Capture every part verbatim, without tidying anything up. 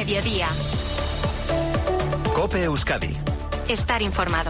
Mediodía. COPE Euskadi. Estar informado.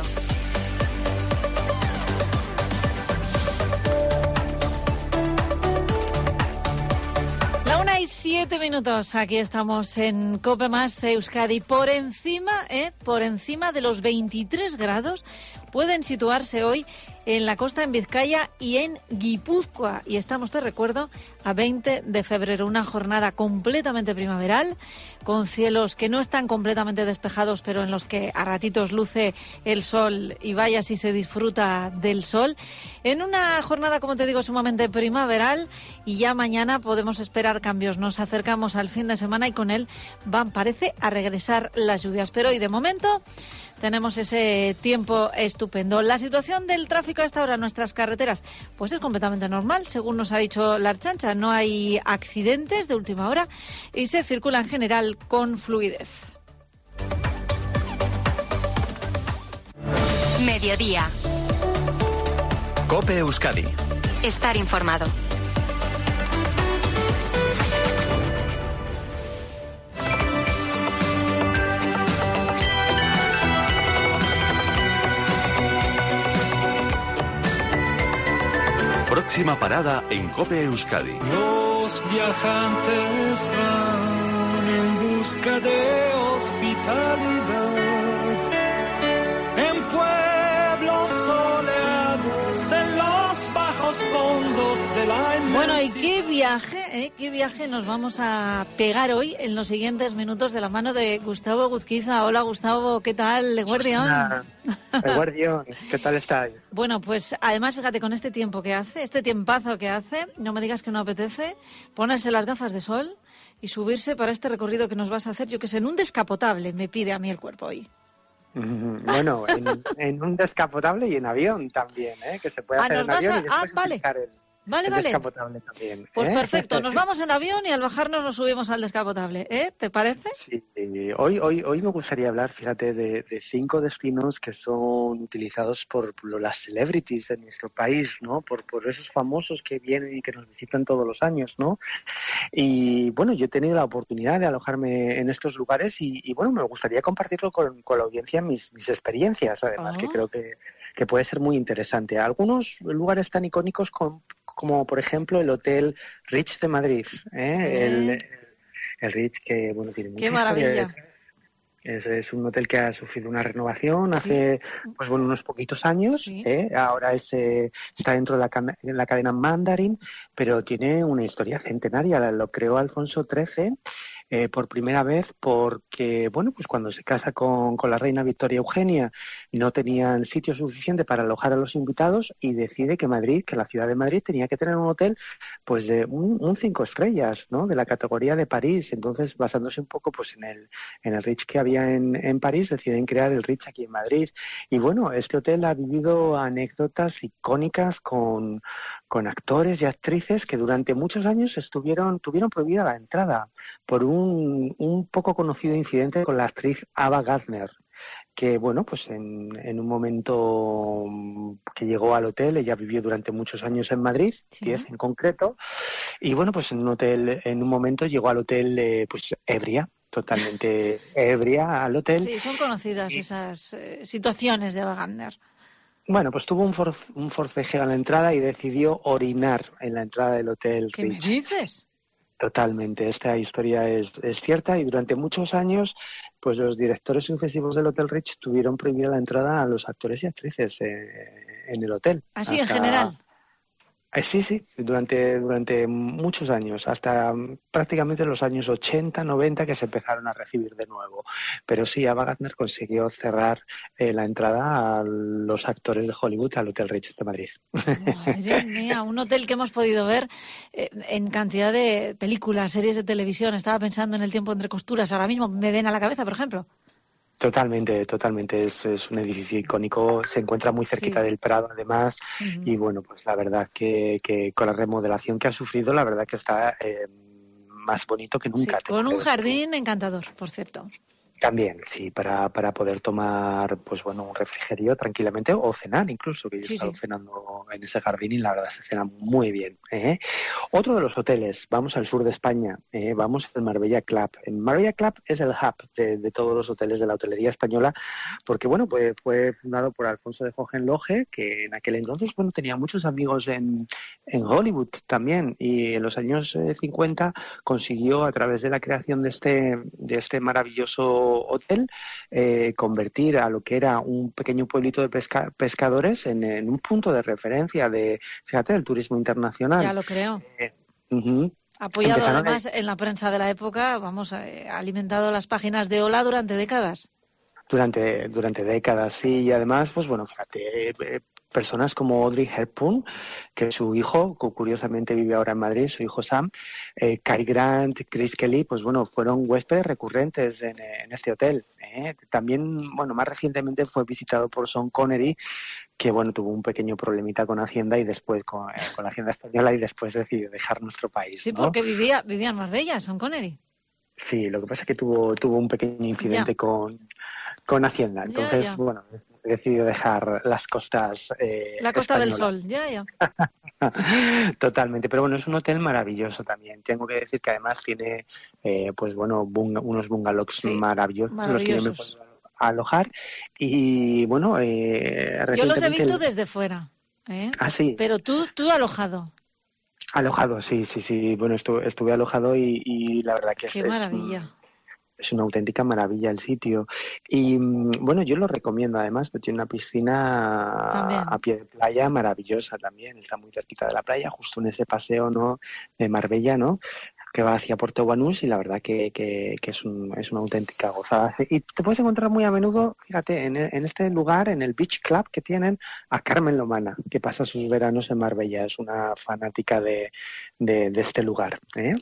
La una y siete minutos. Aquí estamos en COPE más Euskadi. Por encima, ¿eh? Por encima de los veintitrés grados pueden situarse hoy en la costa, en Vizcaya y en Guipúzcoa. Y estamos, te recuerdo, a veinte de febrero. Una jornada completamente primaveral, con cielos que no están completamente despejados, pero en los que a ratitos luce el sol y vaya si se disfruta del sol. En una jornada, como te digo, sumamente primaveral, y ya mañana podemos esperar cambios. Nos acercamos al fin de semana y con él van, parece, a regresar las lluvias. Pero hoy, de momento, tenemos ese tiempo estupendo. La situación del tráfico a esta hora en nuestras carreteras pues es completamente normal, según nos ha dicho la Ertzaintza. No hay accidentes de última hora y se circula en general con fluidez. Mediodía. COPE Euskadi. Estar informado. Próxima parada en COPE Euskadi. Los viajantes van en busca de hospitalidad en pueblos soleados, en los bajos fondos de la inmensidad. Bueno, ¿y qué viaje, eh? qué viaje nos vamos a pegar hoy en los siguientes minutos de la mano de Gustavo Guzquiza? Hola, Gustavo, ¿qué tal, Eguerdión? Eguerdión, ¿qué tal estáis? Bueno, pues además, fíjate, con este tiempo que hace, este tiempazo que hace, no me digas que no apetece ponerse las gafas de sol y subirse para este recorrido que nos vas a hacer, yo que sé, en un descapotable, me pide a mí el cuerpo hoy. Bueno, en, en un descapotable y en avión también, ¿eh? Que se puede ah, hacer nos en vas avión a... y después ah, vale. utilizar el, Vale, el vale. descapotable también. Pues ¿eh? perfecto, nos vamos en avión y al bajarnos nos subimos al descapotable, ¿eh? ¿Te parece? Sí, hoy, hoy, hoy me gustaría hablar, fíjate, de, de cinco destinos que son utilizados por, por las celebrities en nuestro país, ¿no? Por, por esos famosos que vienen y que nos visitan todos los años, ¿no? Y bueno, yo he tenido la oportunidad de alojarme en estos lugares y, y bueno, me gustaría compartirlo con, con la audiencia, mis, mis experiencias, además, oh. que creo que, que puede ser muy interesante. Algunos lugares tan icónicos con, como, por ejemplo, el Hotel Rich de Madrid, ¿eh? ¿Eh? El, el Rich, que bueno, tiene mucha ¡Qué maravilla! Es, es un hotel que ha sufrido una renovación hace, sí. pues bueno, unos poquitos años. Sí. ¿eh? Ahora es, eh, está dentro de la, de la cadena Mandarin, pero tiene una historia centenaria. Lo creó Alfonso trece eh, por primera vez porque, bueno, pues cuando se casa con, con la reina Victoria Eugenia no tenían sitio suficiente para alojar a los invitados y decide que Madrid, que la ciudad de Madrid tenía que tener un hotel pues de un, un cinco estrellas, ¿no? De la categoría de París. Entonces, basándose un poco pues en el, en el Ritz que había En, en París, deciden crear el Ritz aquí en Madrid. Y bueno, este hotel ha vivido anécdotas icónicas con, con actores y actrices que durante muchos años estuvieron tuvieron prohibida la entrada por un, un poco conocido incidente con la actriz Ava Gardner, que bueno, pues en, en un momento que llegó al hotel, ella vivió durante muchos años en Madrid, sí. diez en concreto, y bueno, pues en un hotel, en un momento llegó al hotel eh, pues ebria, totalmente ebria al hotel. Sí, son conocidas y, esas eh, situaciones de Ava Gardner. Bueno, pues tuvo un, for, un forcejeo a la entrada y decidió orinar en la entrada del hotel. ¿Qué Rich. me dices? Totalmente, esta historia es, es cierta y durante muchos años pues los directores sucesivos del Hotel Rich tuvieron prohibida la entrada a los actores y actrices eh, en el hotel. ¿Así hasta... en general? Eh, sí, sí, durante, durante muchos años, hasta prácticamente los años ochenta, noventa que se empezaron a recibir de nuevo. Pero sí, Ava Gardner consiguió cerrar eh, la entrada a los actores de Hollywood al Hotel Rich de Madrid. Madre mía, un hotel que hemos podido ver eh, en cantidad de películas, series de televisión. Estaba pensando en El tiempo entre costuras, ahora mismo me ven a la cabeza, por ejemplo. Totalmente, totalmente. Es, es un edificio icónico, se encuentra muy cerquita sí. del Prado además uh-huh. y bueno, pues la verdad que, que con la remodelación que ha sufrido, la verdad que está eh, más bonito que nunca. Sí, con un jardín encantador, por cierto. También, sí, para, para poder tomar, pues bueno, un refrigerio tranquilamente o cenar incluso, que yo he Sí, estado sí. cenando en ese jardín y la verdad se cena muy bien. ¿eh? Otro de los hoteles, vamos al sur de España, ¿eh? vamos al Marbella Club. El Marbella Club es el hub de, de todos los hoteles de la hotelería española, porque bueno, pues fue fundado por Alfonso de Hohenlohe, que en aquel entonces, bueno, tenía muchos amigos en, en Hollywood también, y en los años eh, cincuenta consiguió a través de la creación de este, de este maravilloso hotel, eh, convertir a lo que era un pequeño pueblito de pesca pescadores en, en un punto de referencia de, fíjate, del turismo internacional. Ya lo creo. Eh, uh-huh. Apoyado Empezaron además a... en la prensa de la época, vamos, eh, ha alimentado las páginas de Hola durante décadas. Durante, durante décadas, sí, y además, pues bueno, fíjate, eh, personas como Audrey Hepburn, que su hijo, que curiosamente vive ahora en Madrid, su hijo Sam, eh, Cary Grant, Chris Kelly, pues bueno, fueron huéspedes recurrentes en, en este hotel. ¿eh? También, bueno, más recientemente fue visitado por Sean Connery, que bueno, tuvo un pequeño problemita con Hacienda y después con, eh, con la Hacienda española y después decidió dejar nuestro país. Sí, ¿no? porque vivía, vivía en Marbella, Sean Connery. Sí, lo que pasa es que tuvo, tuvo un pequeño incidente Ya. con, con Hacienda. Entonces, Ya, ya. bueno, decidió dejar las costas eh, La Costa del españolas. Sol, ya, ya. Totalmente, pero bueno, es un hotel maravilloso también. Tengo que decir que además tiene, eh, pues bueno, bunga, unos bungalows Sí, maravillosos, los que yo me maravillosos. puedo alojar. Y bueno, eh, Yo los he recientemente... visto el- desde fuera, ¿eh? Ah, sí, Pero tú, tú alojado. alojado, sí, sí, sí. Bueno, estuve, estuve alojado y, y la verdad que es, Qué es, maravilla. es una auténtica maravilla el sitio. Y mm, bueno, yo lo recomiendo además, porque tiene una piscina También. a pie de playa maravillosa también. Está muy cerquita de la playa, justo en ese paseo, ¿no?, de Marbella, ¿no?, que va hacia Puerto Banús, y la verdad que, que, que es, un, es una auténtica gozada. Y te puedes encontrar muy a menudo, fíjate, en, en este lugar, en el Beach Club que tienen, a Carmen Lomana, que pasa sus veranos en Marbella. Es una fanática de, de, de este lugar. ¿eh?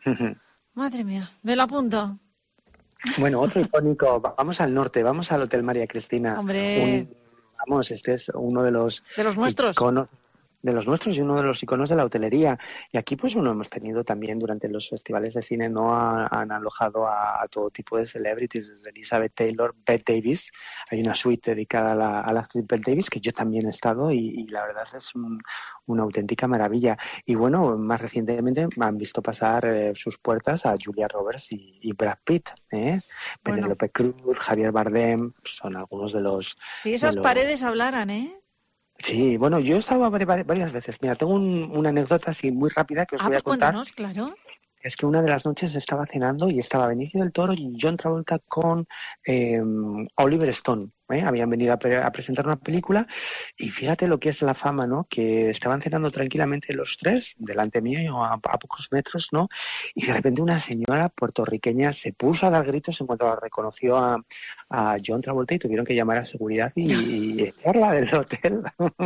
Madre mía, me lo apunto. Bueno, otro icónico, vamos al norte, vamos al Hotel María Cristina. Hombre. Un, vamos, este es uno de los De los nuestros. iconos de los nuestros y uno de los iconos de la hotelería. Y aquí, pues, bueno, hemos tenido también durante los festivales de cine, ¿no?, ha- han alojado a, a todo tipo de celebrities, desde Elizabeth Taylor, Bette Davis. Hay una suite dedicada a la, a la actriz Bette Davis, que yo también he estado, y, y la verdad es un- una auténtica maravilla. Y bueno, más recientemente me han visto pasar eh, sus puertas a Julia Roberts y, y Brad Pitt, ¿eh? Bueno. Penélope Cruz, Javier Bardem, son algunos de los... Si esas de los- paredes hablaran, ¿eh? Sí, bueno, yo he estado vari- vari- varias veces. Mira, tengo un- una anécdota así muy rápida que os Ah, voy a pues contar. cuéntanos, claro. Es que una de las noches estaba cenando y estaba Benicio del Toro y John Travolta con eh, Oliver Stone. ¿eh? Habían venido a, pre- a presentar una película y fíjate lo que es la fama, ¿no? Que estaban cenando tranquilamente los tres, delante mío, a, a pocos metros, ¿no? Y de repente una señora puertorriqueña se puso a dar gritos en cuanto reconoció a, a John Travolta y tuvieron que llamar a seguridad y, y echarla del hotel.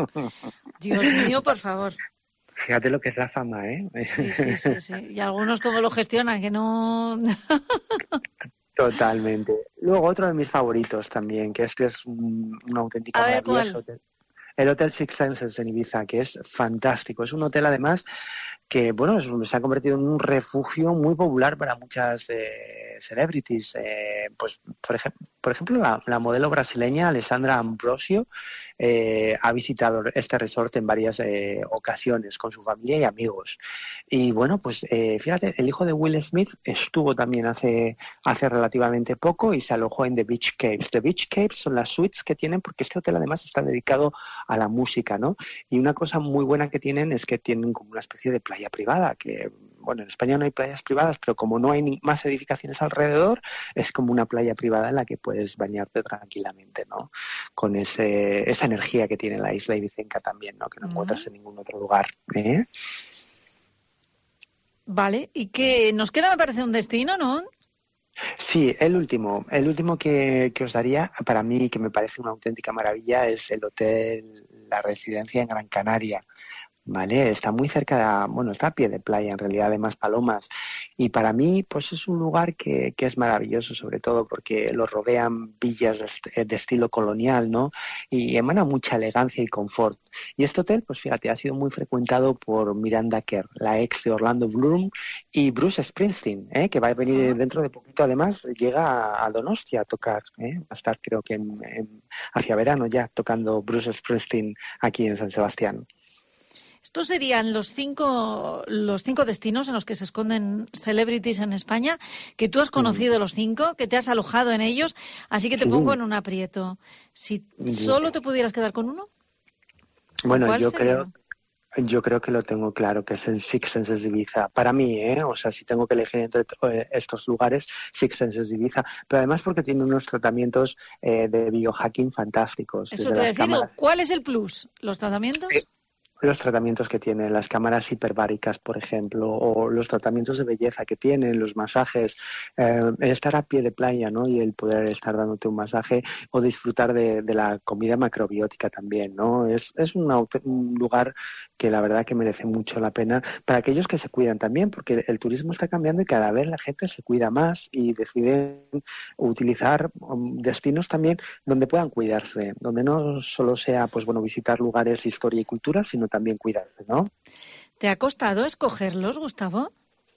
Dios mío, por favor. Fíjate lo que es la fama, ¿eh? Sí, sí, sí, sí. Y algunos cómo lo gestionan, que no... Totalmente. Luego otro de mis favoritos también, que este es un- una auténtica A ver, maravilla, es ¿cuál? hotel- el Hotel Six Senses en Ibiza, que es fantástico. Es un hotel además que, bueno, es- se ha convertido en un refugio muy popular para muchas eh, celebrities. Eh, pues, por, ejem- por ejemplo, la, la modelo brasileña Alessandra Ambrosio eh, ha visitado este resort en varias eh, ocasiones con su familia y amigos. Y bueno, pues eh, fíjate, el hijo de Will Smith estuvo también hace, hace relativamente poco y se alojó en The Beach Caves. The Beach Caves son las suites que tienen, porque este hotel además está dedicado a la música, ¿no? Y una cosa muy buena que tienen es que tienen como una especie de playa privada, que, bueno, en España no hay playas privadas, pero como no hay ni más edificaciones alrededor, es como una playa privada en la que puedes bañarte tranquilamente, ¿no? Con ese, esa energía que tiene la isla ibicenca también, ¿no? Que no Mm. encuentras en ningún otro lugar, ¿eh? Vale, y que nos queda, me parece, un destino, ¿no? Sí, el último, el último que, que os daría, para mí, que me parece una auténtica maravilla, es el hotel La Residencia en Gran Canaria. ¿Vale? Está muy cerca de, bueno, está a pie de playa, en realidad, de Maspalomas. Y para mí, pues es un lugar que, que es maravilloso, sobre todo porque lo rodean villas de, de estilo colonial, ¿no? Y emana mucha elegancia y confort. Y este hotel, pues fíjate, ha sido muy frecuentado por Miranda Kerr, la ex de Orlando Bloom, y Bruce Springsteen, ¿eh? Que va a venir uh-huh. dentro de poquito. Además, llega a Donostia a tocar, ¿eh? Va a estar, creo que en, en, hacia verano ya, tocando Bruce Springsteen aquí en San Sebastián. Estos serían los cinco los cinco destinos en los que se esconden celebrities en España, que tú has conocido mm. los cinco, que te has alojado en ellos, así que te sí. pongo en un aprieto. Si solo te pudieras quedar con uno, bueno, yo sería? creo yo creo que lo tengo claro, que es el Six Senses de Ibiza. Para mí, ¿eh? O sea, si tengo que elegir entre estos lugares, Six Senses de Ibiza, pero además porque tiene unos tratamientos eh, de biohacking fantásticos. Eso te decido, ¿cuál es el plus? ¿Los tratamientos? Eh, Los tratamientos que tienen, las cámaras hiperbáricas, por ejemplo, o los tratamientos de belleza que tienen, los masajes, eh, el estar a pie de playa, ¿no? Y el poder estar dándote un masaje o disfrutar de, de la comida macrobiótica también, ¿no? Es, es un, un lugar que la verdad que merece mucho la pena para aquellos que se cuidan también, porque el turismo está cambiando y cada vez la gente se cuida más y deciden utilizar um, destinos también donde puedan cuidarse, donde no solo sea, pues bueno, visitar lugares, historia y cultura, sino también cuidarse, ¿no? ¿Te ha costado escogerlos, Gustavo?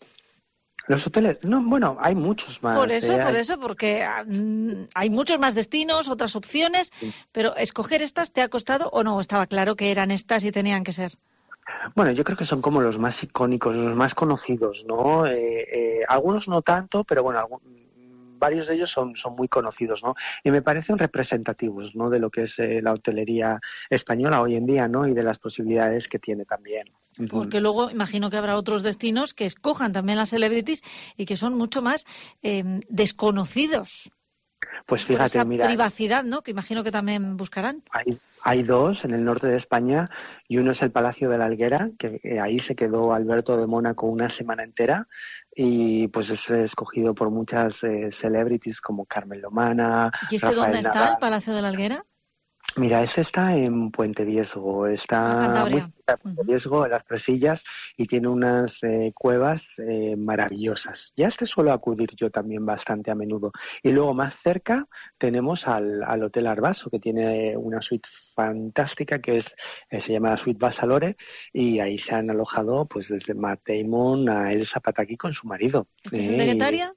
Los hoteles, no, bueno, hay muchos más. Por eso, eh, por hay... eso, porque um, hay muchos más destinos, otras opciones, sí. Pero escoger estas, ¿te ha costado o no? Estaba claro que eran estas y tenían que ser. Bueno, yo creo que son como los más icónicos, los más conocidos, ¿no? Eh, eh, algunos no tanto, pero bueno, algún... varios de ellos son, son muy conocidos, ¿no? Y me parecen representativos, ¿no? De lo que es eh, la hotelería española hoy en día, ¿no? Y de las posibilidades que tiene también. Porque luego imagino que habrá otros destinos que escojan también las celebrities y que son mucho más eh, desconocidos. Pues fíjate, esa mira, privacidad, ¿no? Que imagino que también buscarán. Hay, hay dos en el norte de España y uno es el Palacio de la Helguera, que eh, ahí se quedó Alberto de Mónaco una semana entera y pues es escogido por muchas eh, celebrities como Carmen Lomana. ¿Y este Rafael dónde está, Nadal. el Palacio de la Helguera? Mira, ese está en Puente Viesgo, está muy cerca de Puente Viesgo, en las Presillas, y tiene unas eh, cuevas eh, maravillosas. Ya este suelo acudir yo también bastante a menudo. Y luego más cerca tenemos al, al Hotel Arbaso, que tiene una suite fantástica que es eh, se llama la Suite Basalore, y ahí se han alojado pues desde Matt Damon a Elsa Pataki con su marido. ¿Este es el de Guetaria?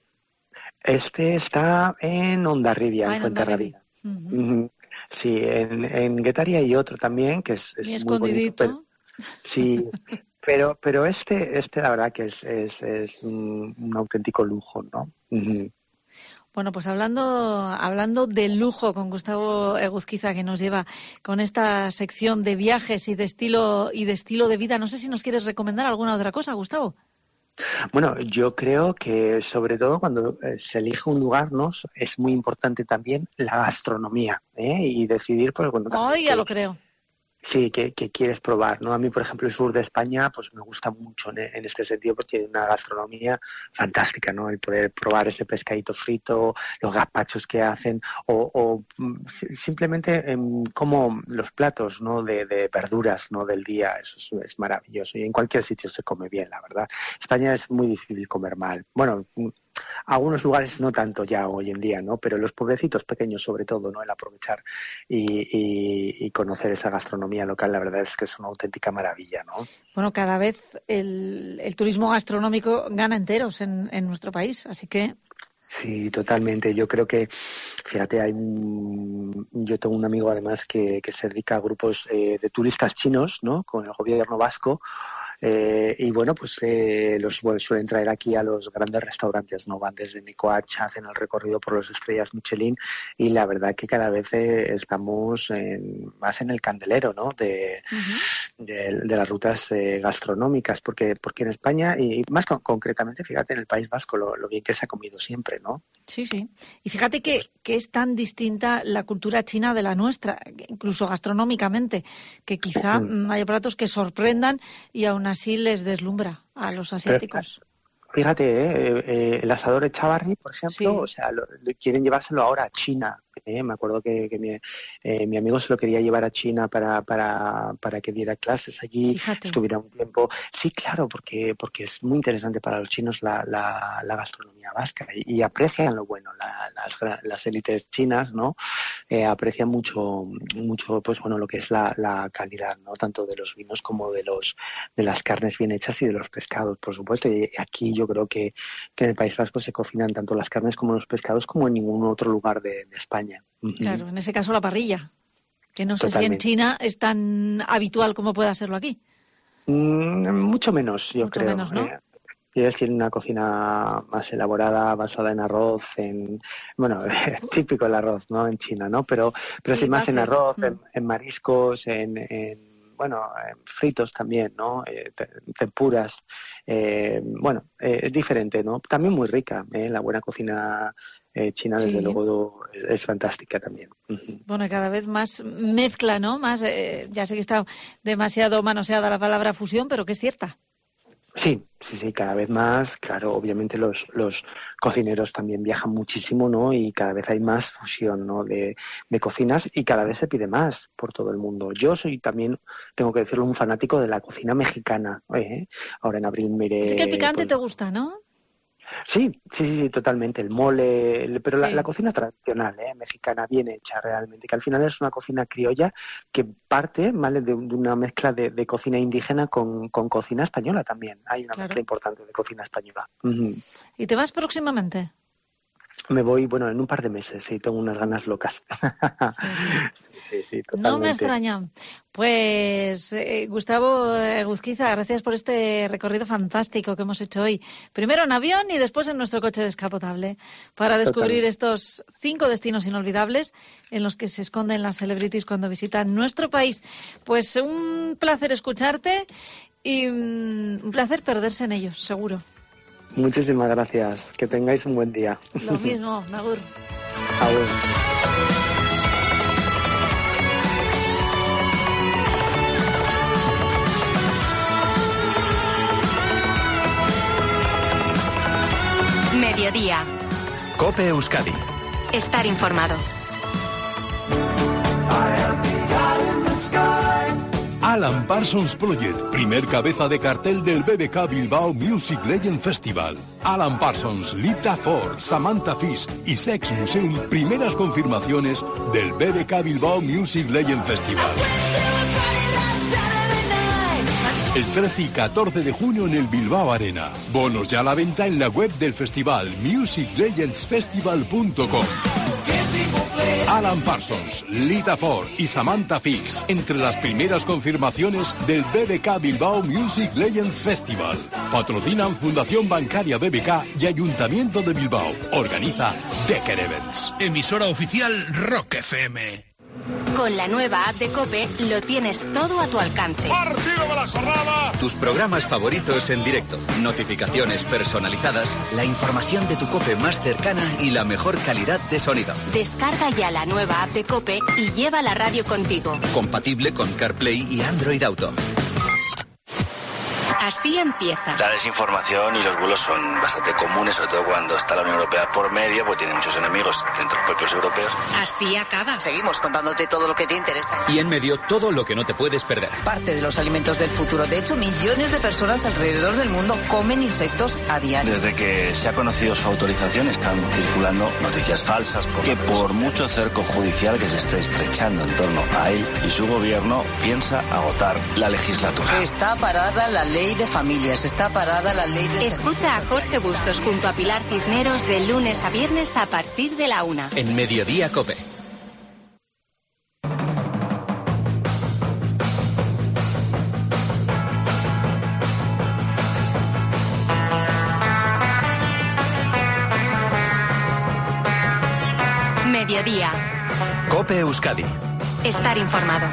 Este está en Hondarribia, ah, en Fuenterrabía. Uh-huh. Uh-huh. Sí, en, en Guetaria hay otro también que es, es muy escondidito. Bonito, pero, sí, pero pero este este la verdad que es es, es un, un auténtico lujo, ¿no? Uh-huh. Bueno, pues hablando hablando de lujo con Gustavo Eguzquiza, que nos lleva con esta sección de viajes y de estilo y de estilo de vida, no sé si nos quieres recomendar alguna otra cosa, Gustavo. Bueno, yo creo que sobre todo cuando se elige un lugar, ¿no? Es muy importante también la gastronomía, ¿eh? Y decidir, pues bueno... Ay, ya lo creo. Sí, que, que quieres probar, ¿no? A mí, por ejemplo, el sur de España, pues me gusta mucho en, en este sentido, porque tiene una gastronomía fantástica, ¿no? El poder probar ese pescadito frito, los gazpachos que hacen, o, o simplemente um, como los platos, ¿no? De, de verduras, ¿no? Del día, eso es, es maravilloso. Y en cualquier sitio se come bien, la verdad. España es muy difícil comer mal. Bueno, algunos lugares no tanto ya hoy en día, ¿no? Pero los pueblecitos pequeños, sobre todo, ¿no? El aprovechar y, y, y conocer esa gastronomía local, la verdad es que es una auténtica maravilla, ¿no? Bueno, cada vez el, el turismo gastronómico gana enteros en, en nuestro país, así que... Sí, totalmente. Yo creo que, fíjate, hay un, yo tengo un amigo además que, que se dedica a grupos eh, de turistas chinos, ¿no? Con el gobierno vasco. Eh, y bueno, pues eh, los bueno, suelen traer aquí a los grandes restaurantes, ¿no? Van desde Nicoacha, hacen el recorrido por las estrellas Michelin y la verdad que cada vez eh, estamos en, más en el candelero, ¿no? De, uh-huh. de, de las rutas eh, gastronómicas, porque porque en España y más con, concretamente, fíjate, en el País Vasco lo, lo bien que se ha comido siempre, ¿no? Sí, sí. Y fíjate que, que es tan distinta la cultura china de la nuestra, incluso gastronómicamente, que quizá uh-huh. haya platos que sorprendan y aún así les deslumbra a los asiáticos. Pero, fíjate, eh, eh, el asador Echavarri, por ejemplo, sí. o sea, lo, lo quieren llevárselo ahora a China, ¿eh? Me acuerdo que, que mi, eh, mi amigo se lo quería llevar a China para, para, para que diera clases allí, Fíjate. estuviera un tiempo. Sí, claro, porque, porque es muy interesante para los chinos la, la, la gastronomía vasca y, y aprecian lo bueno, la, las, las élites chinas, ¿no? Eh, aprecian mucho, mucho, pues bueno, lo que es la, la calidad, ¿no? Tanto de los vinos como de los de las carnes bien hechas y de los pescados, por supuesto. Y aquí yo creo que, que en el País Vasco se cocinan tanto las carnes como los pescados como en ningún otro lugar de, de España. Claro, en ese caso la parrilla, que no sé Totalmente. si en China es tan habitual como pueda serlo aquí. Mm, mucho menos, yo Mucho creo. menos, ¿no? Eh, ellos tienen una cocina más elaborada, basada en arroz, en, bueno, típico el arroz, ¿no? En China, ¿no? Pero, pero Sí, sí, más en base. arroz, Mm. en, en mariscos, en, en, bueno, en fritos también, ¿no? Eh, te- tempuras. Eh, bueno, eh, es diferente, ¿no? También muy rica, ¿eh? La buena cocina eh, china, desde Sí. luego, es, es fantástica también. Ujú. Bueno, y cada vez más mezcla, ¿no? Más, eh, ya sé que está demasiado manoseada la palabra fusión, pero que es cierta. Sí, sí, sí, cada vez más, claro, obviamente los, los cocineros también viajan muchísimo, ¿no? Y cada vez hay más fusión, ¿no? De, de cocinas y cada vez se pide más por todo el mundo. Yo soy también, tengo que decirlo, un fanático de la cocina mexicana, ¿eh? Ahora en abril me iré, Así que el picante pues, te gusta, ¿no? Sí, sí, sí, sí, totalmente. El mole, el- pero la, Sí. la cocina tradicional, ¿eh? Mexicana, bien hecha realmente, que al final es una cocina criolla que parte, ¿vale? De, de una mezcla de, de cocina indígena con, con cocina española también. Hay una Claro. mezcla importante de cocina española. Ujú. ¿Y te vas próximamente? Me voy, bueno, en un par de meses, sí, tengo unas ganas locas. Sí, sí, sí, No me totalmente. extraña. Pues, eh, Gustavo eh, Guzquiza, gracias por este recorrido fantástico que hemos hecho hoy. Primero en avión y después en nuestro coche descapotable, para descubrir Totalmente. estos cinco destinos inolvidables en los que se esconden las celebrities cuando visitan nuestro país. Pues un placer escucharte y mm, un placer perderse en ellos, seguro. Muchísimas gracias. Que tengáis un buen día. Lo mismo, Nagur. Agur. Mediodía. Cope Euskadi. Estar informado. Alan Parsons Project, primer cabeza de cartel del B B K Bilbao Music Legend Festival. Alan Parsons, Lita Ford, Samantha Fish y Sex Museum, primeras confirmaciones del B B K Bilbao Music Legend Festival. El trece y catorce de junio en el Bilbao Arena. Bonos ya a la venta en la web del festival music legends festival punto com. Alan Parsons, Lita Ford y Samantha Fix entre las primeras confirmaciones del B B K Bilbao Music Legends Festival. Patrocinan Fundación Bancaria B B K y Ayuntamiento de Bilbao. Organiza Decker Events. Emisora oficial Rock F M. Con la nueva app de COPE lo tienes todo a tu alcance. ¡Partido de la jornada! Tus programas favoritos en directo, notificaciones personalizadas, la información de tu COPE más cercana y la mejor calidad de sonido. Descarga ya la nueva app de COPE y lleva la radio contigo. Compatible con CarPlay y Android Auto. Así empieza. La desinformación y los bulos son bastante comunes, sobre todo cuando está la Unión Europea por medio, pues tiene muchos enemigos entre los propios europeos. Así acaba. Seguimos contándote todo lo que te interesa. Y en medio, todo lo que no te puedes perder. Parte de los alimentos del futuro. De hecho, millones de personas alrededor del mundo comen insectos a diario. Desde que se ha conocido su autorización están circulando noticias falsas porque por mucho cerco judicial que se esté estrechando en torno a él y su gobierno piensa agotar la legislatura. Está parada la ley de familias, está parada la ley de... Escucha a Jorge Bustos junto a Pilar Cisneros de lunes a viernes a partir de la una. En Mediodía COPE. Mediodía. Cope Euskadi. Estar informado.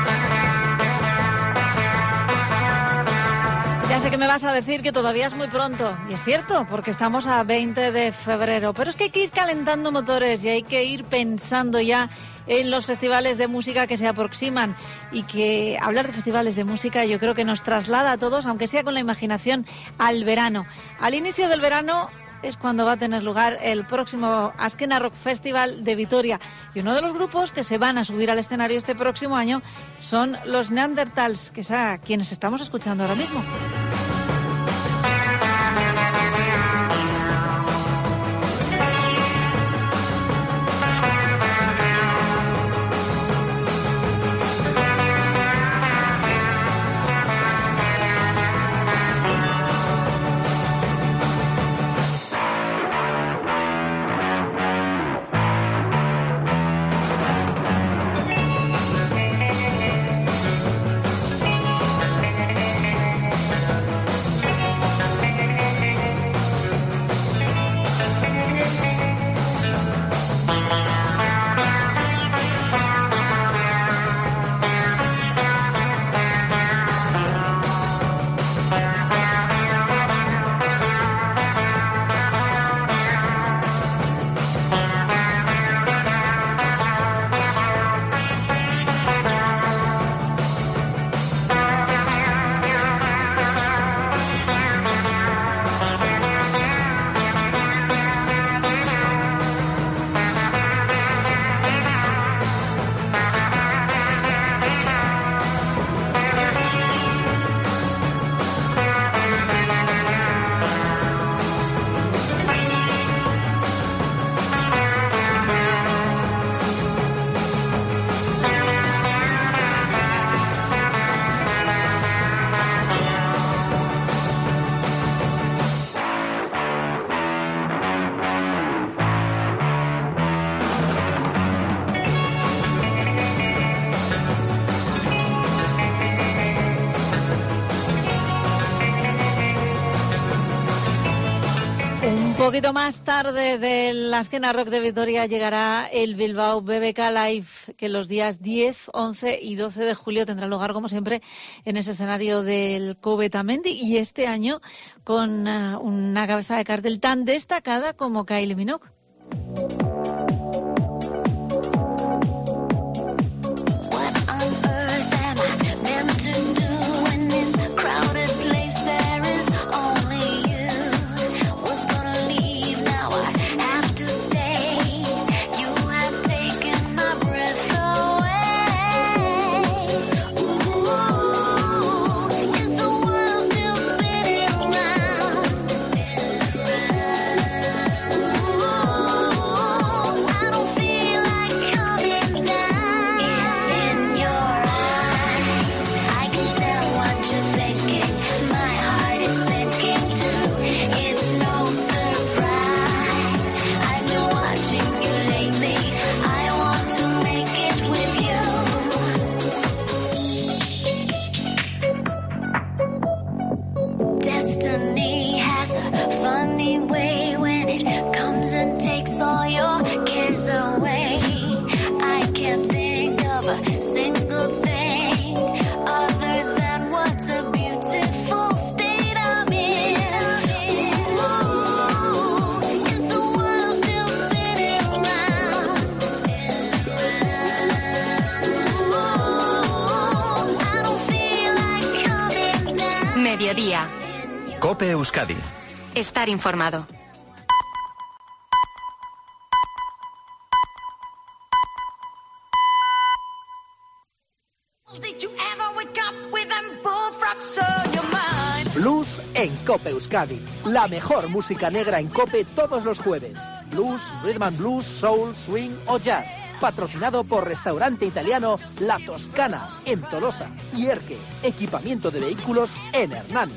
Ya sé que me vas a decir que todavía es muy pronto, y es cierto, porque estamos a veinte de febrero, pero es que hay que ir calentando motores y hay que ir pensando ya en los festivales de música que se aproximan, y que hablar de festivales de música yo creo que nos traslada a todos, aunque sea con la imaginación, al verano. Al inicio del verano es cuando va a tener lugar el próximo Azkena Rock Festival de Vitoria. Y uno de los grupos que se van a subir al escenario este próximo año son los Neanderthals, que es a quienes estamos escuchando ahora mismo. Un poquito más tarde del Azkena Rock de Vitoria llegará el Bilbao B B K Live, que los días diez, once y doce de julio tendrá lugar, como siempre, en ese escenario del Cobetamendi, y este año con uh, una cabeza de cartel tan destacada como Kylie Minogue. Mediodía. COPE Euskadi. Estar informado. Blues en COPE Euskadi. La mejor música negra en COPE todos los jueves. Blues, rhythm and blues, soul, swing o jazz. Patrocinado por restaurante italiano La Toscana en Tolosa y Erque. Equipamiento de vehículos en Hernán.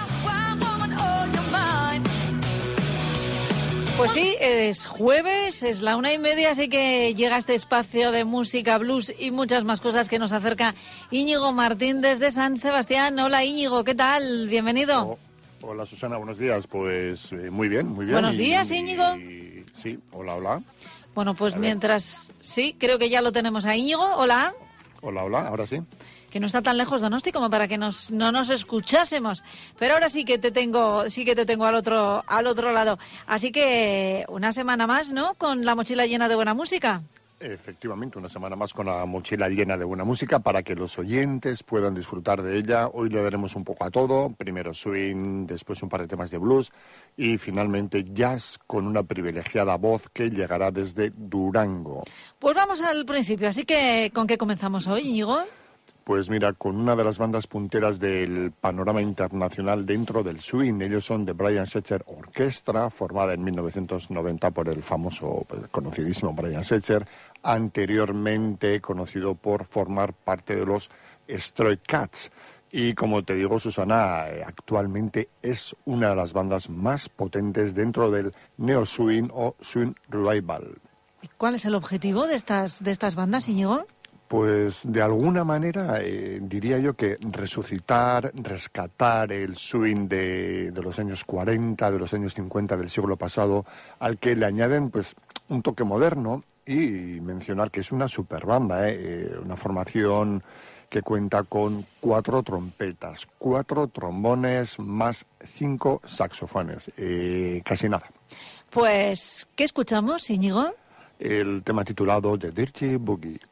Pues sí, es jueves, es la una y media, así que llega este espacio de música, blues y muchas más cosas que nos acerca Íñigo Martín desde San Sebastián. Hola Íñigo, ¿qué tal? Bienvenido. Oh, hola Susana, buenos días. Pues eh, muy bien, muy bien. Buenos y, días, Íñigo. Y, sí, hola, hola. Bueno, pues mientras, sí, creo que ya lo tenemos a Íñigo. Hola. Hola, hola, ahora sí. Que no está tan lejos Donosti como para que nos, no nos escuchásemos. Pero ahora sí que te tengo, sí que te tengo al otro, al otro lado. Así que una semana más, ¿no? Con la mochila llena de buena música. Efectivamente, una semana más con la mochila llena de buena música para que los oyentes puedan disfrutar de ella. Hoy le daremos un poco a todo, primero swing, después un par de temas de blues y finalmente jazz con una privilegiada voz que llegará desde Durango. Pues vamos al principio, así que ¿con qué comenzamos hoy, Íñigo? Pues mira, con una de las bandas punteras del panorama internacional dentro del swing. Ellos son The Brian Setzer Orchestra, formada en mil novecientos noventa por el famoso, pues, conocidísimo Brian Setzer, anteriormente conocido por formar parte de los Stray Cats. Y como te digo, Susana, actualmente es una de las bandas más potentes dentro del neo swing o swing revival. ¿Cuál es el objetivo de estas, de estas bandas, Íñigo? Pues de alguna manera eh, diría yo que resucitar, rescatar el swing de, de los años cuarenta, de los años cincuenta del siglo pasado, al que le añaden pues un toque moderno y mencionar que es una super banda, eh, eh, una formación que cuenta con cuatro trompetas, cuatro trombones más cinco saxofones, eh, casi nada. Pues, ¿qué escuchamos, Íñigo? El tema titulado The Dirty Boogie.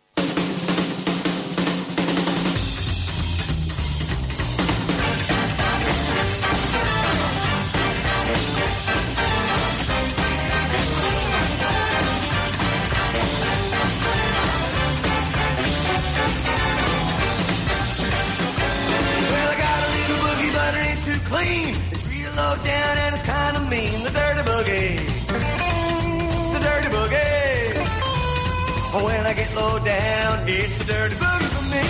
When I get low down, it's the dirty boogie for me.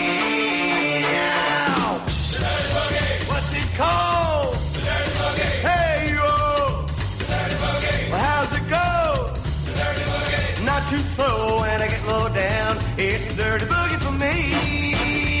Ow. The dirty boogie. What's it called? The dirty boogie. Hey, yo. The dirty boogie. Well, how's it go? The dirty boogie. Not too slow when I get low down, it's the dirty boogie for me.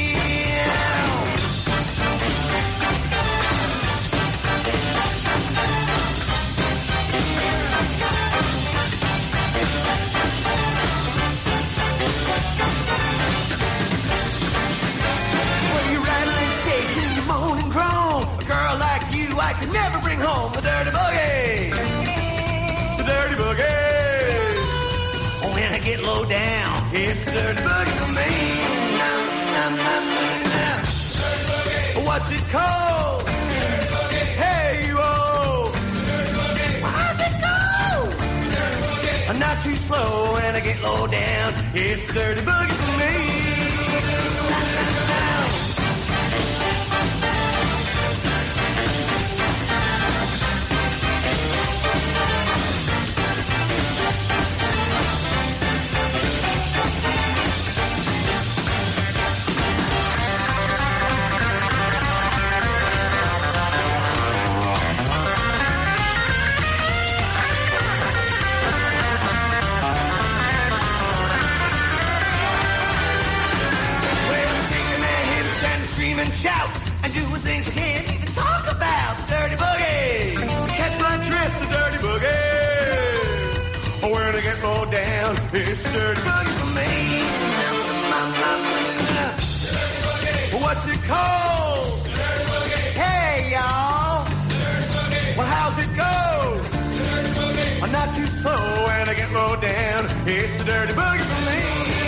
I could never bring home the dirty boogie, the dirty boogie. When I get low down, it's the dirty boogie for me. Nom, nom, nom, nom. Dirty boogie. What's it called? The dirty boogie. Hey, you oh. The dirty boogie. Well, how's it go? The dirty boogie. I'm not too slow when I get low down, it's the dirty boogie for me. Nom, nom, nom. Shout and doing things I can't even talk about. The dirty boogie, catch my drift, the dirty boogie. When I get low down, it's the dirty boogie for me. Dirty boogie. What's it called? The dirty boogie. Hey y'all, the dirty boogie. Well, how's it go? The dirty boogie. I'm not too slow when I get low down, it's the dirty boogie for me.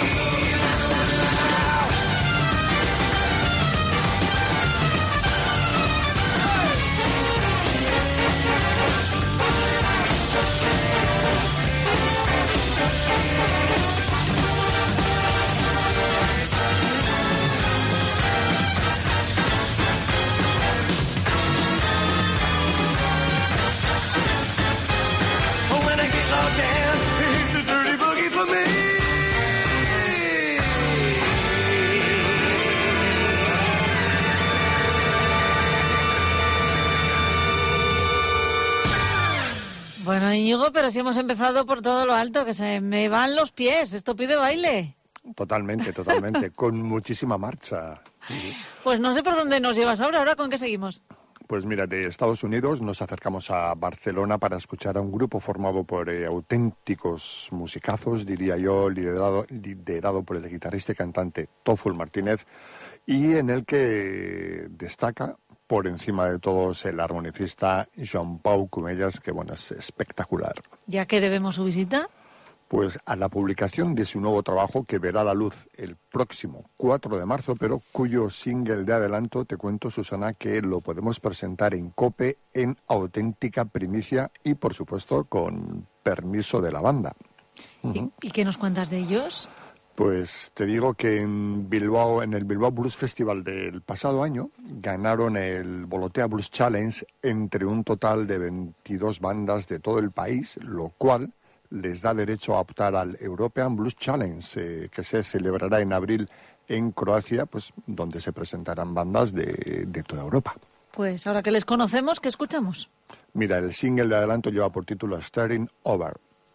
Bueno, Íñigo, pero si hemos empezado por todo lo alto, que se me van los pies. Esto pide baile. Totalmente, totalmente, con muchísima marcha. Pues no sé por dónde nos llevas ahora. ¿Ahora con qué seguimos? Pues mira, de Estados Unidos nos acercamos a Barcelona para escuchar a un grupo formado por eh, auténticos musicazos, diría yo, liderado, liderado por el guitarrista y cantante Toful Martínez, y en el que destaca por encima de todos el armonicista Joan Pau Cumellas, que bueno, es espectacular. ¿Ya que debemos su visita? Pues a la publicación de su nuevo trabajo, que verá la luz el próximo cuatro de marzo, pero cuyo single de adelanto, te cuento, Susana, que lo podemos presentar en COPE en auténtica primicia y, por supuesto, con permiso de la banda. Uh-huh. ¿Y, ¿Y qué nos cuentas de ellos? Pues te digo que en Bilbao, en el Bilbao Blues Festival del pasado año, ganaron el Volotea Blues Challenge entre un total de veintidós bandas de todo el país, lo cual les da derecho a optar al European Blues Challenge, eh, que se celebrará en abril en Croacia, pues donde se presentarán bandas de, de toda Europa. Pues ahora que les conocemos, ¿qué escuchamos? Mira, el single de adelanto lleva por título Starting Over.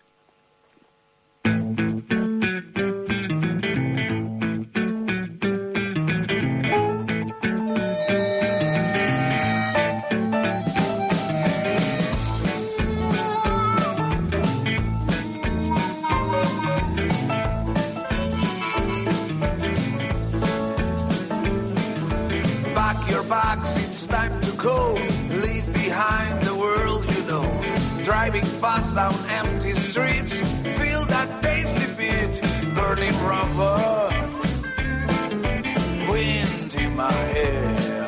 It's time to go, leave behind the world you know. Driving fast down empty streets, feel that tasty beat, burning rubber, wind in my hair.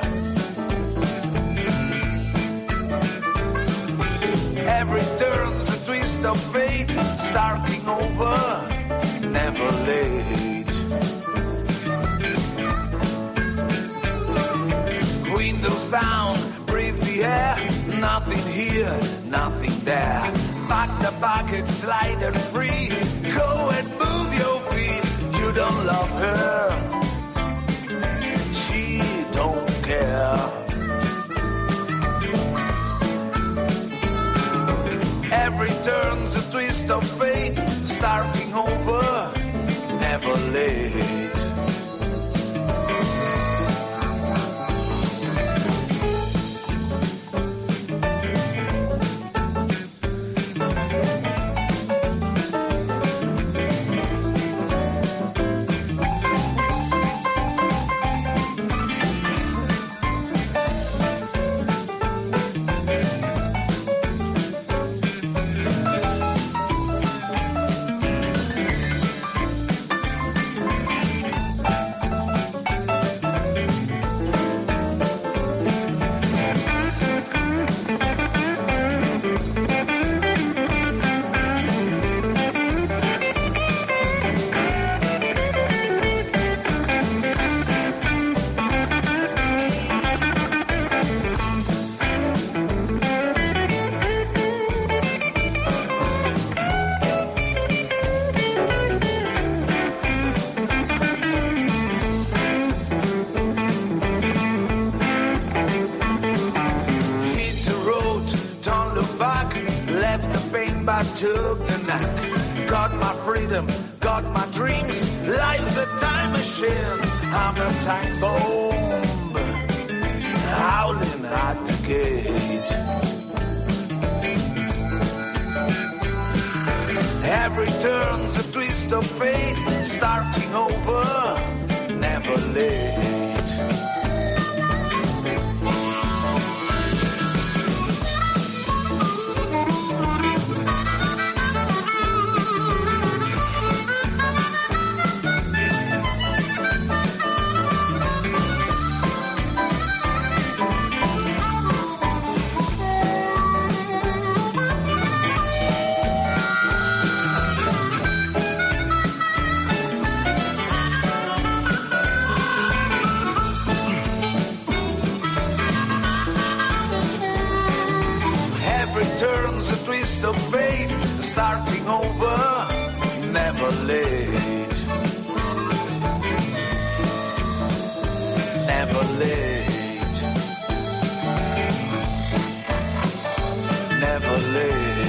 Every turn's a twist of fate, starting over, never late. Windows down, breathe the air, nothing here, nothing there. Pack the bucket, slide and free, go and move your feet. You don't love her, she don't care. Every turn's a twist of fate, starting over, never late. Took the knack, got my freedom, got my dreams. Life's a time machine, I'm a time bomb, howling at the gate. Every turn's a twist of fate, starting over, never late. Of fate, starting over, never late, never late, never late.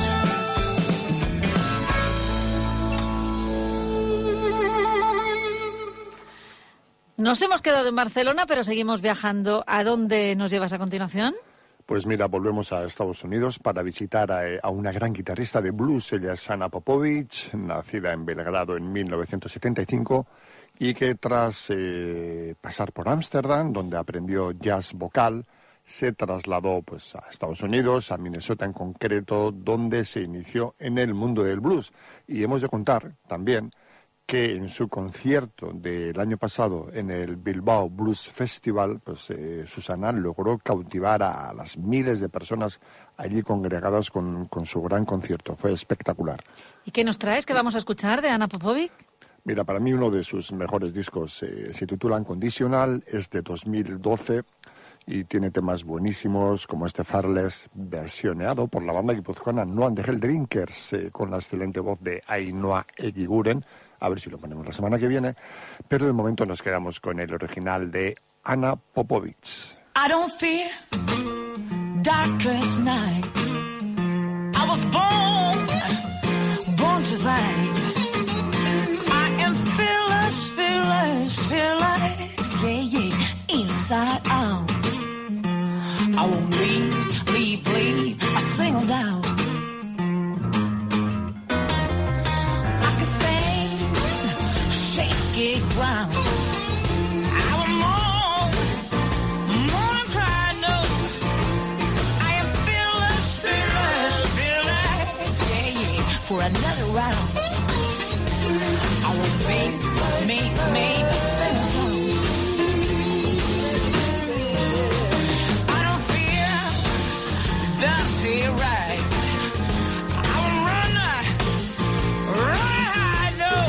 Nos hemos quedado en Barcelona, pero seguimos viajando. ¿A dónde nos llevas a continuación? Pues mira, volvemos a Estados Unidos para visitar a, a una gran guitarrista de blues. Ella es Anna Popovich, nacida en Belgrado en mil novecientos setenta y cinco y que tras eh, pasar por Ámsterdam, donde aprendió jazz vocal, se trasladó pues, a Estados Unidos, a Minnesota en concreto, donde se inició en el mundo del blues. Y hemos de contar también que en su concierto del año pasado en el Bilbao Blues Festival, pues eh, Susana logró cautivar a las miles de personas allí congregadas con, con su gran concierto. Fue espectacular. ¿Y qué nos traes? ¿Qué vamos a escuchar de Ana Popovic? Mira, para mí uno de sus mejores discos eh, se titula Unconditional, es de dos mil doce y tiene temas buenísimos como este Farless, versioneado por la banda guipuzcoana Noan de Hell Drinkers, eh, con la excelente voz de Ainhoa Egiguren. A ver si lo ponemos la semana que viene, pero de momento nos quedamos con el original de Ana Popovic. I don't fear darkest night. I was born, born to fight. I am fearless, fearless, fearless, yeah, yeah, inside out. I won't leave, leave, leave a single doubt. Ground. I will mourn, mourn and cry, no. I am fearless, fearless, fearless, yeah, yeah, for another round. I will make, make, make a single song. I don't fear, the fear rise. I will run, run high, no.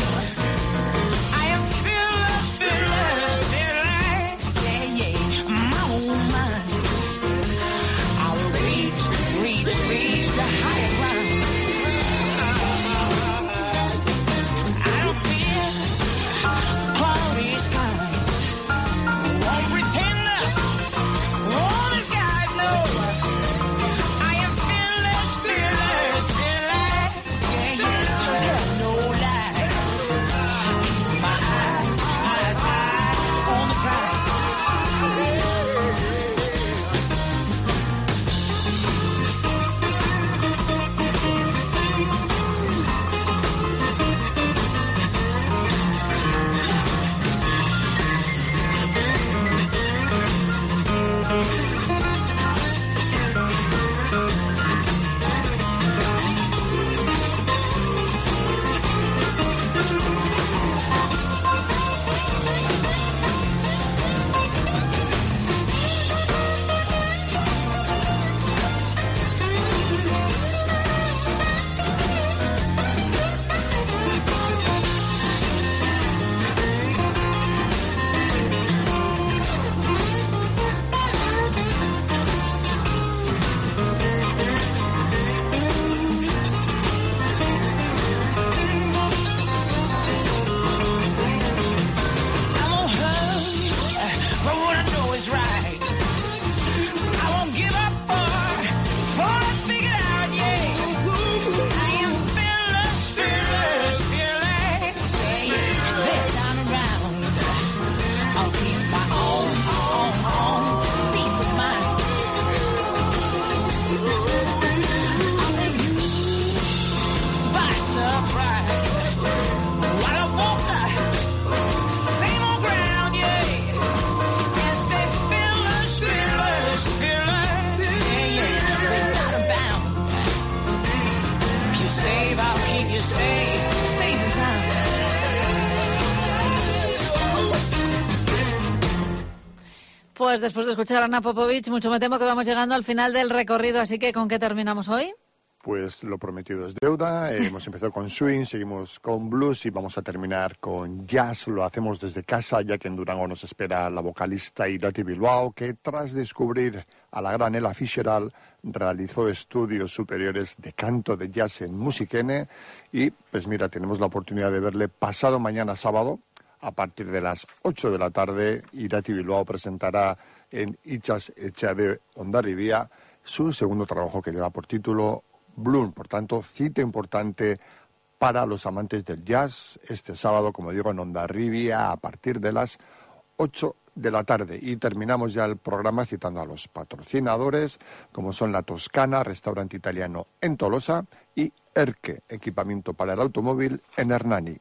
Pues después de escuchar a Ana Popovic, mucho me temo que vamos llegando al final del recorrido, así que ¿con qué terminamos hoy? Pues lo prometido es deuda. Eh, hemos empezado con swing, seguimos con blues y vamos a terminar con jazz. Lo hacemos desde casa, ya que en Durango nos espera la vocalista Irati Bilbao, que tras descubrir a la gran Ella Fitzgerald, realizó estudios superiores de canto de jazz en Musikene. Y pues mira, tenemos la oportunidad de verle pasado mañana sábado, a partir de las ocho de la tarde. Irati Bilbao presentará en Itxas Etxea de Hondarribia su segundo trabajo, que lleva por título Bloom. Por tanto, cita importante para los amantes del jazz este sábado, como digo, en Hondarribia a partir de las ocho de la tarde. Y terminamos ya el programa citando a los patrocinadores, como son La Toscana, restaurante italiano en Tolosa, y Erque, equipamiento para el automóvil en Hernani.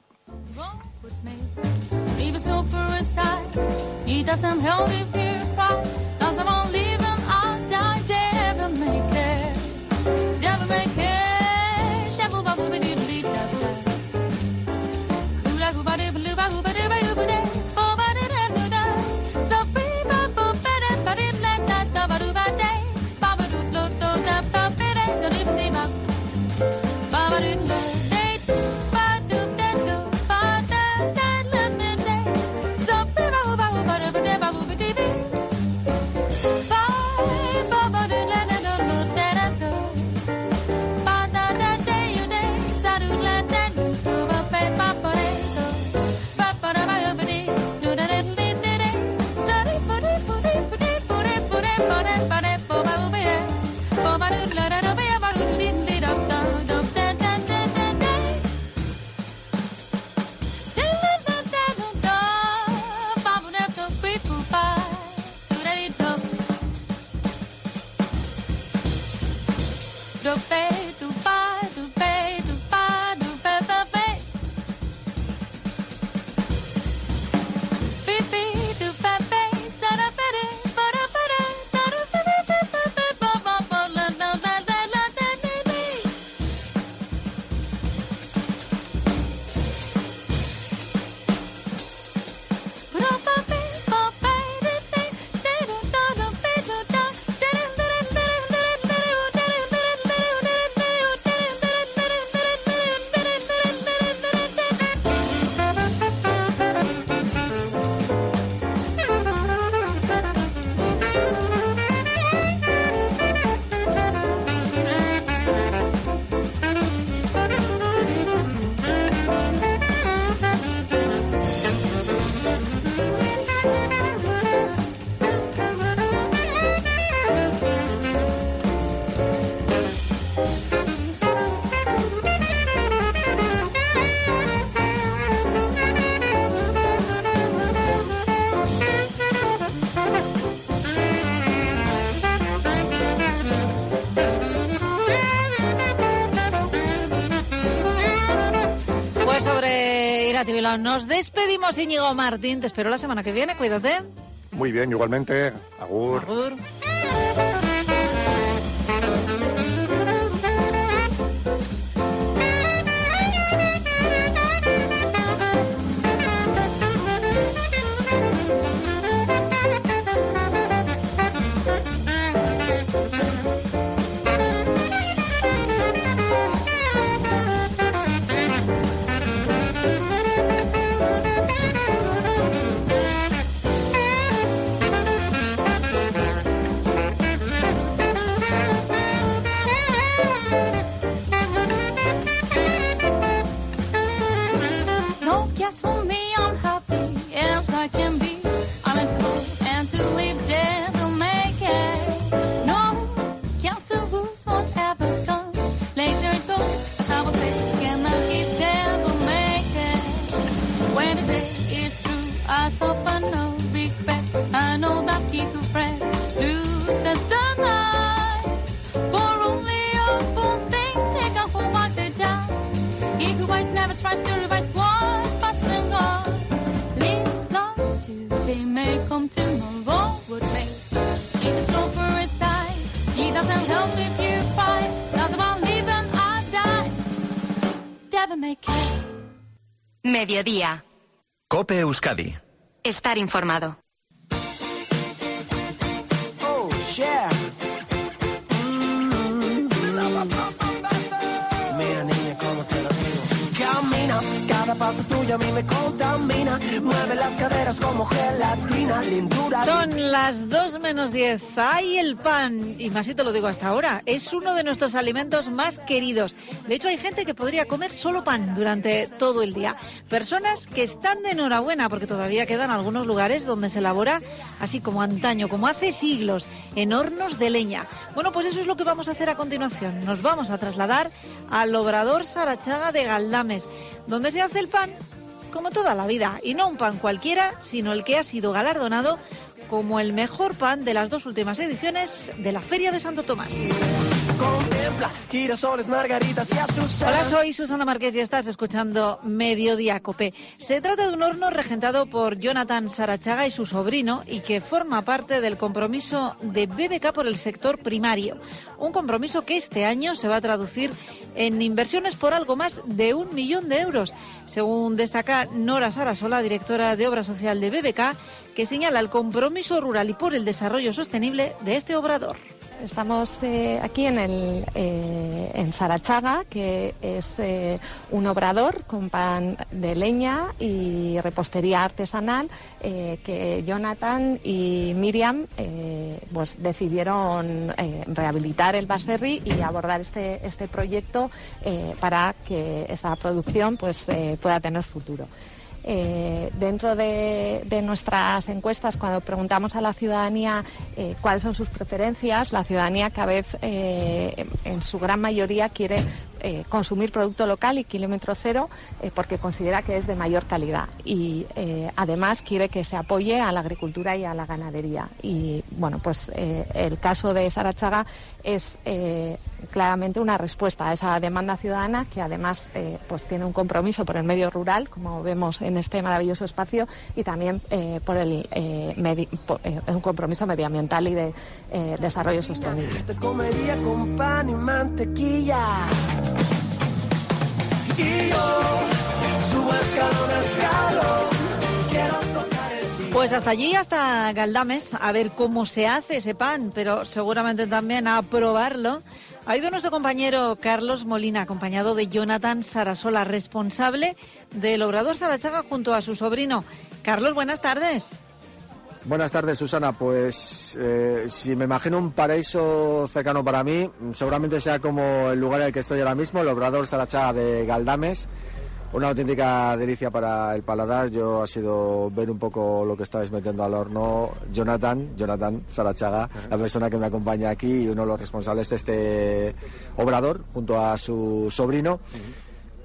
Leave yourself for a side. He doesn't help if you cry. Doesn't want leaving out. Irati Bilbao. Nos despedimos, Íñigo Martín. Te espero la semana que viene. Cuídate. Muy bien, igualmente. Agur. Agur. Mediodía. COPE Euskadi. Estar informado. Oh, yeah. Mm. Mira, niña, cómo te lo digo. Camina, cada paso tuyo a mí me contamina. Mueve las caderas como gelatina, lindura. Son las dos menos diez. ¡Ay, el pan! Y más si te lo digo hasta ahora. Es uno de nuestros alimentos más queridos. De hecho, hay gente que podría comer solo pan durante todo el día. Personas que están de enhorabuena porque todavía quedan algunos lugares donde se elabora así como antaño, como hace siglos, en hornos de leña. Bueno, pues eso es lo que vamos a hacer a continuación. Nos vamos a trasladar al Obrador Sarachaga de Galdames, donde se hace el pan como toda la vida, y no un pan cualquiera, sino el que ha sido galardonado como el mejor pan de las dos últimas ediciones de la Feria de Santo Tomás. Contempla girasoles, margaritas y azucenas. Hola, soy Susana Márquez y estás escuchando Mediodía Cope. Se trata de un horno regentado por Jonathan Sarachaga y su sobrino y que forma parte del compromiso de B B K por el sector primario. Un compromiso que este año se va a traducir en inversiones por algo más de un millón de euros, según destaca Nora Sarasola, directora de Obra Social de B B K, que señala el compromiso rural y por el desarrollo sostenible de este obrador. Estamos eh, aquí en, el, eh, en Sarachaga, que es eh, un obrador con pan de leña y repostería artesanal eh, que Jonathan y Miriam eh, pues decidieron eh, rehabilitar el baserri y abordar este, este proyecto eh, para que esta producción pues, eh, pueda tener futuro. Eh, dentro de, de nuestras encuestas, cuando preguntamos a la ciudadanía eh, cuáles son sus preferencias, la ciudadanía cada vez eh, en su gran mayoría quiere eh, consumir producto local y kilómetro cero eh, porque considera que es de mayor calidad y eh, además quiere que se apoye a la agricultura y a la ganadería. Y bueno, pues eh, el caso de Sarachaga es eh, claramente una respuesta a esa demanda ciudadana, que además eh, pues tiene un compromiso por el medio rural, como vemos en este maravilloso espacio, y también eh, por el eh, medi- por, eh, un compromiso medioambiental y de eh, desarrollo sostenible. Te comería con pan y mantequilla. Y yo subo escalón a escalón, quiero tocar el cielo. Pues hasta allí, hasta Galdames, a ver cómo se hace ese pan, pero seguramente también a probarlo. Ha ido nuestro compañero Carlos Molina, acompañado de Jonathan Sarasola, responsable del Obrador Sarachaga junto a su sobrino. Carlos, buenas tardes. Buenas tardes, Susana. Pues eh, si me imagino un paraíso cercano para mí, seguramente sea como el lugar en el que estoy ahora mismo, el Obrador Sarachaga de Galdames. Una auténtica delicia para el paladar. Yo ha sido ver un poco lo que estabais metiendo al horno. Jonathan, Jonathan Sarachaga, la persona que me acompaña aquí y uno de los responsables de este obrador, junto a su sobrino.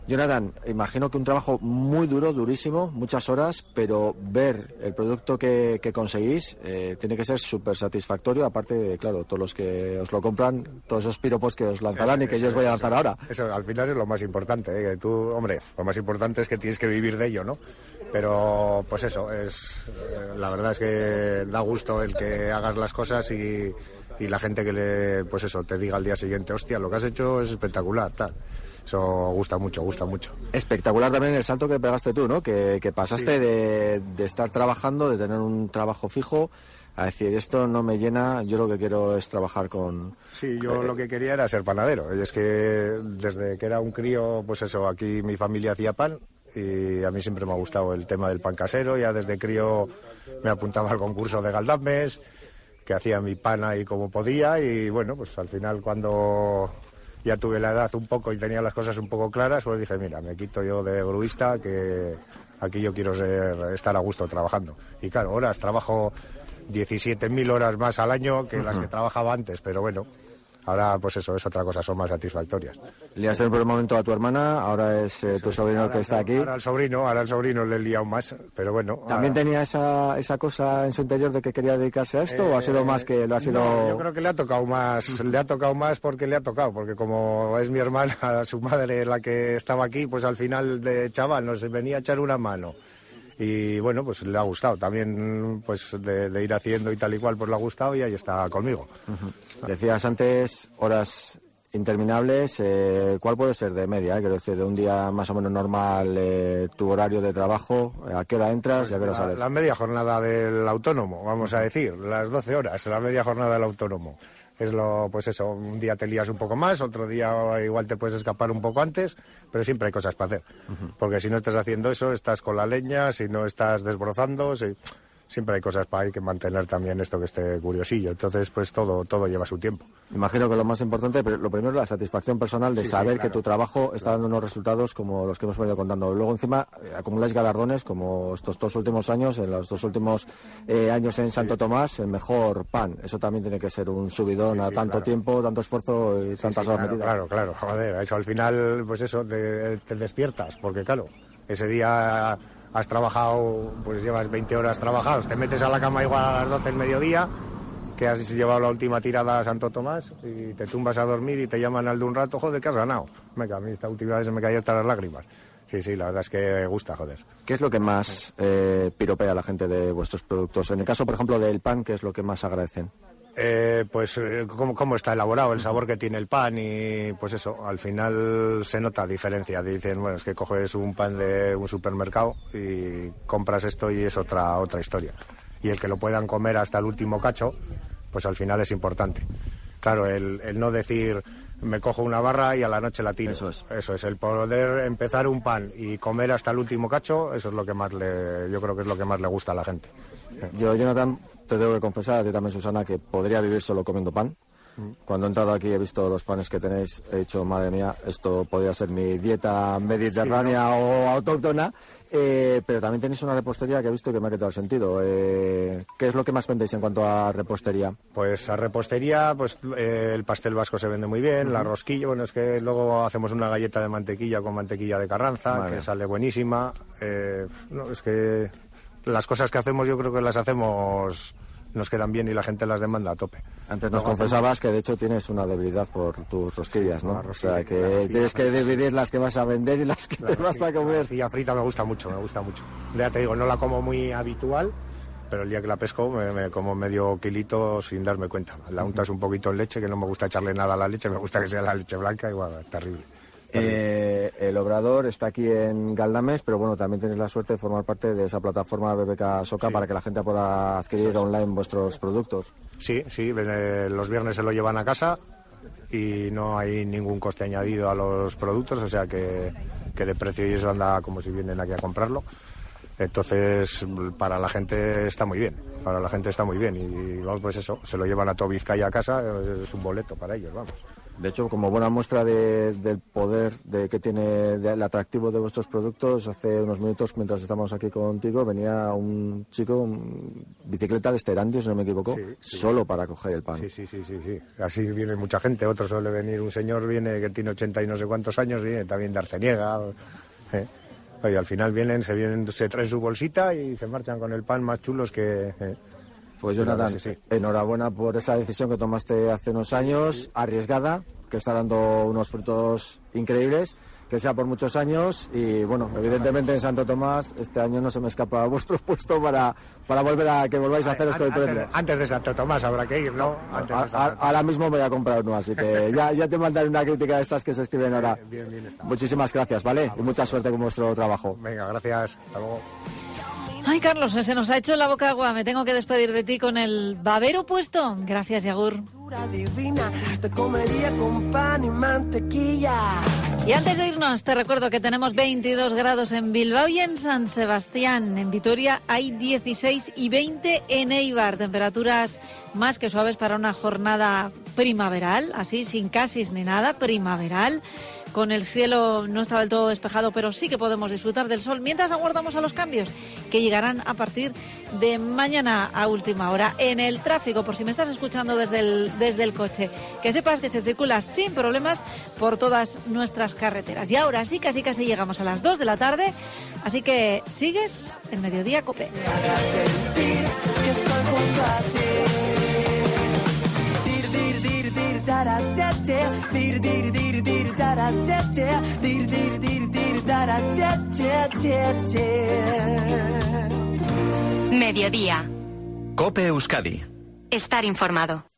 Jonathan, imagino que un trabajo muy duro, durísimo, muchas horas, pero ver el producto que, que conseguís eh, tiene que ser súper satisfactorio, aparte, claro, todos los que os lo compran, todos esos piropos que os lanzarán eso, y que eso, yo os voy a lanzar eso, ahora. Eso al final es lo más importante, ¿eh? Que tú, hombre, lo más importante es que tienes que vivir de ello, ¿no? Pero, pues eso, es eh, la verdad es que da gusto el que hagas las cosas y, y la gente que le, pues eso, te diga al día siguiente, hostia, lo que has hecho es espectacular, tal. Eso gusta mucho, gusta mucho. Espectacular también el salto que pegaste tú, ¿no? Que, que pasaste sí. de, de estar trabajando, de tener un trabajo fijo, a decir, esto no me llena, yo lo que quiero es trabajar con... Sí, yo eh, lo que quería era ser panadero. Es que desde que era un crío, pues eso, aquí mi familia hacía pan y a mí siempre me ha gustado el tema del pan casero. Ya desde crío me apuntaba al concurso de Galdames, que hacía mi pan ahí como podía y bueno, pues al final cuando... ya tuve la edad un poco y tenía las cosas un poco claras, pues dije, mira, me quito yo de gruista, que aquí yo quiero ser, estar a gusto trabajando. Y claro, horas, trabajo diecisiete mil horas más al año que uh-huh. las que trabajaba antes, pero bueno, ahora pues eso, es otra cosa, son más satisfactorias. Liaste por el momento a tu hermana, ahora es eh, tu sobrino el que está aquí. Ahora el sobrino, ahora el sobrino le he liado más, pero bueno. ¿También ahora... tenía esa, esa cosa en su interior de que quería dedicarse a esto eh, o ha sido más que lo ha sido...? No, yo creo que le ha tocado más, le ha tocado más porque le ha tocado, porque como es mi hermana, su madre la que estaba aquí, pues al final de chaval nos venía a echar una mano. Y bueno, pues le ha gustado también, pues de, de ir haciendo y tal y cual, pues le ha gustado y ahí está conmigo. Uh-huh. Decías antes, horas interminables, eh, ¿cuál puede ser de media? Eh? Quiero decir, de un día más o menos normal, eh, tu horario de trabajo, ¿a qué hora entras pues y a qué hora sales? La, la media jornada del autónomo, vamos a decir, las doce horas, la media jornada del autónomo. Es lo, pues eso, un día te lías un poco más, otro día igual te puedes escapar un poco antes, pero siempre hay cosas para hacer. Uh-huh. Porque si no estás haciendo eso, estás con la leña, si no estás desbrozando, si... siempre hay cosas para hay que mantener también esto que esté curiosillo. Entonces, pues todo todo lleva su tiempo. Imagino que lo más importante, pero lo primero es la satisfacción personal de sí, saber sí, claro, que tu trabajo está dando unos resultados como los que hemos venido contando. Luego, encima, eh, acumuláis galardones como estos dos últimos años, en los dos últimos eh, años en Santo sí. Tomás, el mejor pan. Eso también tiene que ser un subidón sí, a sí, tanto claro. tiempo, tanto esfuerzo y sí, tantas sí, horas claro, metidas. Claro, claro, joder, eso al final, pues eso, te, te despiertas, porque claro, ese día... has trabajado, pues llevas veinte horas trabajados, te metes a la cama igual a las doce del mediodía, que has llevado la última tirada a Santo Tomás y te tumbas a dormir y te llaman al de un rato, joder, que has ganado. Venga, a mí esta última vez se me caían hasta las lágrimas. Sí, sí, la verdad es que gusta, joder. ¿Qué es lo que más eh, piropea a la gente de vuestros productos? En el caso, por ejemplo, del pan, ¿qué es lo que más agradecen? Eh, pues eh, cómo, cómo está elaborado, el sabor que tiene el pan y pues eso, al final se nota diferencia. Dicen, bueno, es que coges un pan de un supermercado y compras esto y es otra otra historia. Y el que lo puedan comer hasta el último cacho, pues al final es importante. Claro, el, el no decir me cojo una barra y a la noche la tiro. Eso es. Eso es, el poder empezar un pan y comer hasta el último cacho, eso es lo que más le, yo creo que es lo que más le gusta a la gente. Yo, Jonathan, te tengo que confesar, a ti también, Susana, que podría vivir solo comiendo pan. Cuando he entrado aquí he visto los panes que tenéis, he dicho, madre mía, esto podría ser mi dieta mediterránea sí, ¿no? o autóctona, eh, pero también tenéis una repostería que he visto que me ha quitado el sentido. Eh, ¿Qué es lo que más vendéis en cuanto a repostería? Pues a repostería, pues eh, el pastel vasco se vende muy bien, uh-huh. la rosquilla, bueno, es que luego hacemos una galleta de mantequilla con mantequilla de Carranza, vale. que sale buenísima. Eh, no, es que las cosas que hacemos yo creo que las hacemos... nos quedan bien y la gente las demanda a tope. Antes nos Luego confesabas hacemos... que de hecho tienes una debilidad por tus rosquillas, sí, ¿no? Rosquilla, o sea, que rosquilla, tienes que dividir las que vas a vender y las que te rosquilla, vas a comer. La rosquilla frita me gusta mucho, me gusta mucho. Ya te digo, no la como muy habitual, pero el día que la pesco me, me como medio kilito sin darme cuenta. La untas un poquito en leche, que no me gusta echarle nada a la leche, me gusta que sea la leche blanca y bueno, terrible. Eh, el Obrador está aquí en Galdames, pero bueno, también tenéis la suerte de formar parte de esa plataforma B B K Soca sí. para que la gente pueda adquirir sí, online vuestros productos. Sí, sí, los viernes se lo llevan a casa y no hay ningún coste añadido a los productos, o sea que, que de precio y eso anda como si vienen aquí a comprarlo. Entonces, para la gente está muy bien, para la gente está muy bien. Y vamos, pues eso, se lo llevan a todo Vizcaya a casa, es un boleto para ellos, vamos. De hecho, como buena muestra de, del poder de que tiene el atractivo de vuestros productos, hace unos minutos, mientras estábamos aquí contigo, venía un chico, un bicicleta de Esterandio, si no me equivoco, sí, sí. solo para coger el pan. Sí, sí, sí, sí, sí. Así viene mucha gente. Otro suele venir, un señor viene que tiene ochenta y no sé cuántos años, viene también de Arceniega. ¿eh? Y al final vienen, se vienen, se traen su bolsita y se marchan con el pan más chulos que... ¿eh? Pues Jonathan, sí, sí. enhorabuena por esa decisión que tomaste hace unos años, arriesgada, que está dando unos frutos increíbles, que sea por muchos años. Y bueno, evidentemente en Santo Tomás este año no se me escapa vuestro puesto para, para volver a que volváis a haceros con el premio. Antes de Santo Tomás habrá que ir, ¿no? Antes a, a, ahora mismo me voy a comprar uno, así que ya, ya te mandaré una crítica de estas que se escriben ahora. Bien, bien, bien está. Muchísimas gracias, ¿vale? Y mucha suerte con vuestro trabajo. Venga, gracias. Hasta luego. Ay, Carlos, se nos ha hecho la boca agua. Me tengo que despedir de ti con el babero puesto. Gracias, Yagur. Divina, te comería con pan y mantequilla. Y antes de irnos, te recuerdo que tenemos veintidós grados en Bilbao y en San Sebastián. En Vitoria hay dieciséis y veinte en Eibar. Temperaturas más que suaves para una jornada primaveral, así, sin casis ni nada, primaveral. Con el cielo no está del todo despejado, pero sí que podemos disfrutar del sol mientras aguardamos a los cambios que llegarán a partir de mañana a última hora. En el tráfico, por si me estás escuchando desde el, desde el coche, que sepas que se circula sin problemas por todas nuestras carreteras. Y ahora sí, casi casi llegamos a las dos de la tarde, así que sigues en Mediodía Cope. Mediodía. Cope Euskadi. Estar informado.